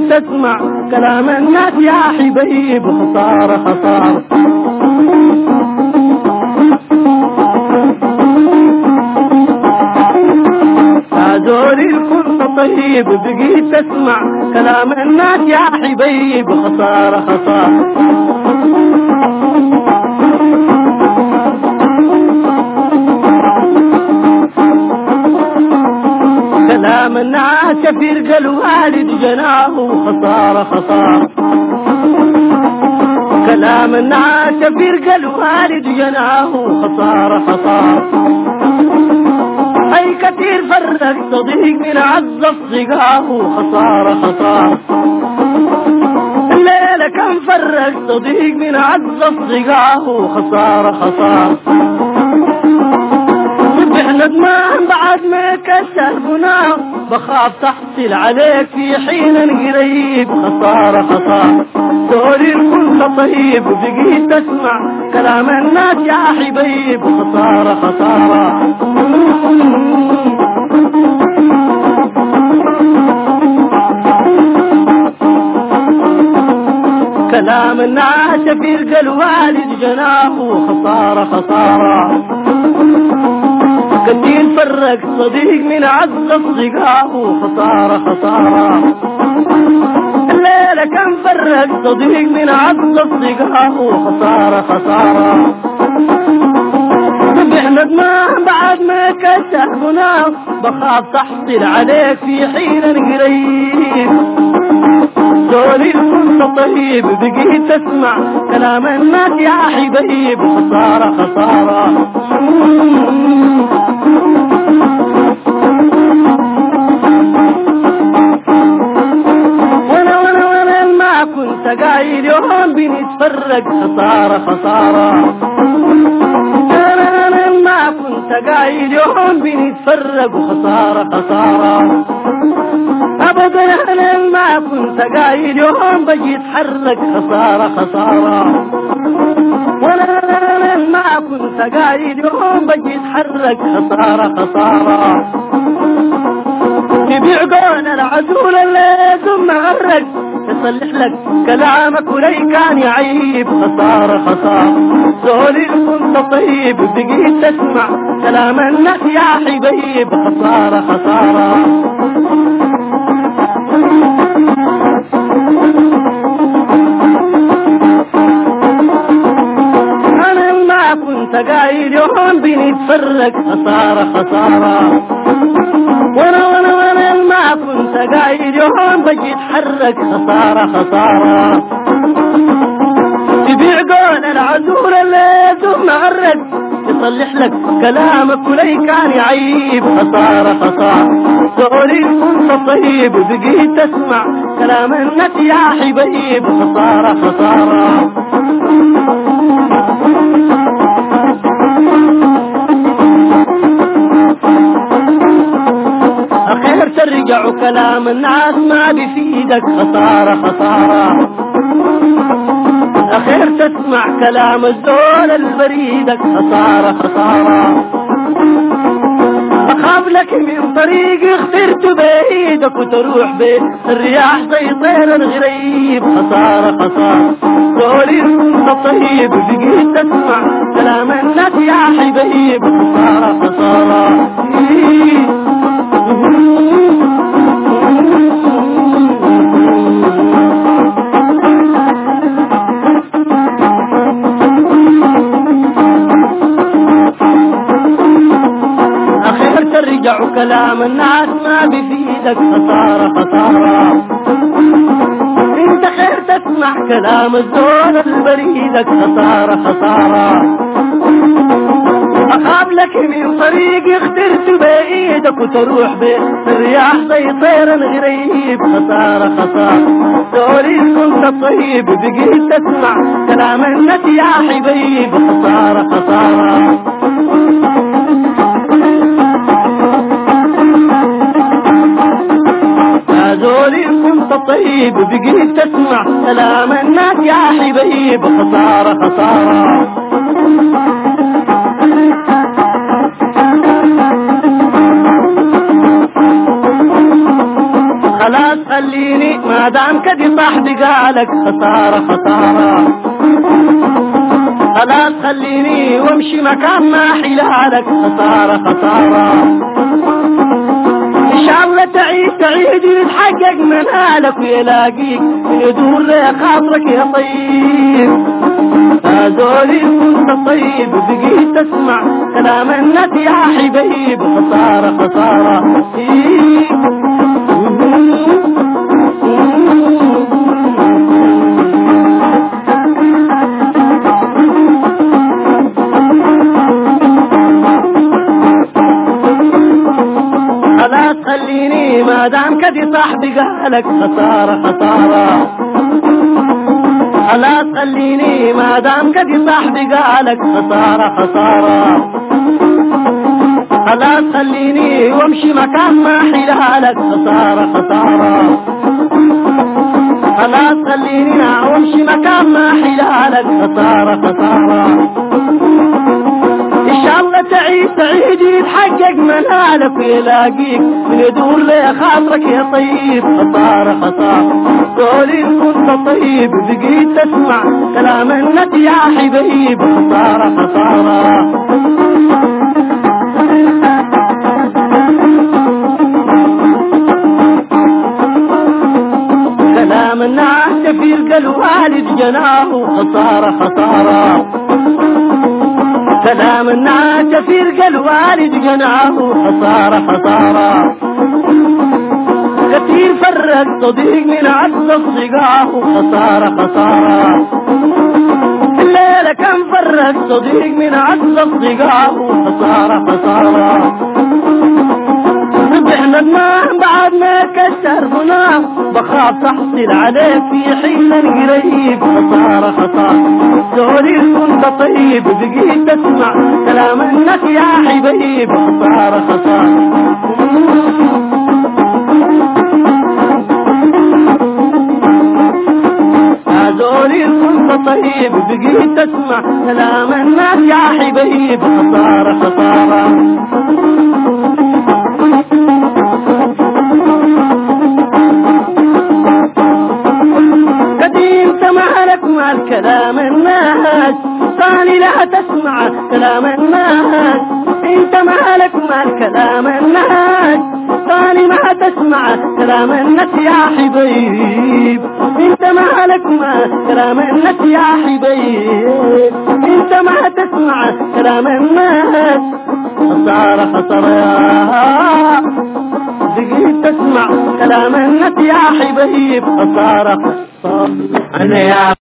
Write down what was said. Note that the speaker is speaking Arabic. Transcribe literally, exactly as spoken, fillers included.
تسمع كلام الناس يا حبيب خسارة خسارة. يا زولي كنت طيب بقيت تسمع كلام الناس يا حبيب خسارة خسارة. كلام الناس فرق الوالد جناه خسارة خسارة. كلام الناس فرق الوالد جناه خسارة خسارة. أي كثير فرق صديق من عز صدقاه خسارة خسارة. الليلة كم فرق صديق من عز صدقاه خسارة خسارة. احنا ندمان بعد ما كسر قناه بخاف تحصل عليك في حين قريب خسارة خسارة. دوري كنت طيب بقيت تسمع كلام الناس يا حبيب خسارة خسارة. كلام الناس فرق الوالد جناه خسارة خسارة. كثير فرق صديق من عز صدقاه خسارة خسارة. الليلة كم فرق صديق من عز صدقاه خسارة خسارة. احنا ندمان بعد ما كسر قناه بخاف تحصل عليك في حين قريب. دولي كنت طيب بقيت تسمع كلام الناس يا حبيب خسارة خسارة. وانا وانا وانا ما كنت قايل يوم بنتفرق خسارة خسارة. انا انا ما كنت قايل يوم بنتفرق خسارة خسارة. ابدا انا ما كنت قايل يوم بجي اتحرك خسارة خسارة. وانا انا ما كنت قايل يوم بجي اتحرك خسارة خسارة. تبيع قون العزول اللي ثم غرق يصلح لك كلامك ولي كان يعيب خسارة خسارة. زولي كنت طيب بقيت تسمع كلام الناس يا حبيب خسارة خسارة. أنا ما كنت قايل يوم بنتفرق خسارة خسارة. وانا وانا وانا ما كنت قايل يوم بجي اتحرك خسارة خسارة. تبيع قول العزول اللي ثم غرق يصلح لك كلامك ولي كان يعيب خسارة خسارة. زولي كنت طيب بقيت تسمع كلام الناس يا حبيب خسارة خسارة. أخير ترجع كلام الناس ما بفيدك خسارة خسارة. أخير تسمع كلام الزول البريدك خسارة خسارة. أخاف لك من طريق اخترت بيدك وتروح بيه الرياح زي طير الغريب خسارة خسارة. زولي كنت طيب بقيت تسمع كلام الناس يا حبيب خسارة خسارة. أخير ترجع كلام الناس ما بفيدك خسارة خسارة. انت خير تسمع كلام الزول البريدك خسارة خسارة. أخاف لك من طريق اخترت بإيدك وتروح به الرياح زي طير غريب خسارة خسارة. زولي كنت طيب بقيت تسمع كلام الناس يا حبيب خسارة خسارة. يا زولي كنت طيب بقيت تسمع كلام الناس يا حبيب خسارة خسارة. خلاص خليني ما دام كدي صاحبي قالك خسارة خسارة خلاص خليني وامشي مكان ما حلالك خسارة خسارة إن شاء الله تعيش تعيد يتحقق منالك ويلاقيك يدور لخاطرك يا طيب هذولي كنت طيب بقيت تسمع كلام الناس يا حبيب خسارة خسارة خلاص خليني ما دام كدي صاحبي قالك خسارة خسارة خلاص خليني ما دام كدي صاحبي قالك خسارة خسارة خلاص خليني وامشي مكان ما حلالك خسارة خسارة خلاص خليني وامشي مكان ما حلالك خسارة خسارة إن شاء الله تعيش تعيد يتحقق منالك ويلاقيك من يدور لخاطرك يا طيب خسارة خسارة قولي كنت طيب بقيت تسمع كلام الناس يا حبيب خسارة خسارة كلام الناس تفير الوالد جناه خسارة خسارة كلام الناس تفير الوالد جناه خسارة خسارة كثير فرق صديق من عز صديقاه خسارة خسارة الليلة كم فرق صديق من عز صديقاه خسارة خسارة ربحنا النام بعد ما كسر بناه بخاف تحصل عليك في حين قريب خسارة خسارة دوري كنت طيب بقيت تسمع كلام الناس يا حبيب خسارة خسارة دوري كنت طيب بقيت تسمع كلام الناس يا حبيب خسارة خسارة كلام الناس ثاني لا تسمع كلام الناس انت مالك مال كلام الناس ثاني ما تسمع كلام الناس يا حبيب انت مالك مال كلام الناس يا حبيب انت ما تسمع كلام الناس خسارة خسارة يا بقيت تسمع كلام الناس يا حبيب خسارة خسارة أنا يا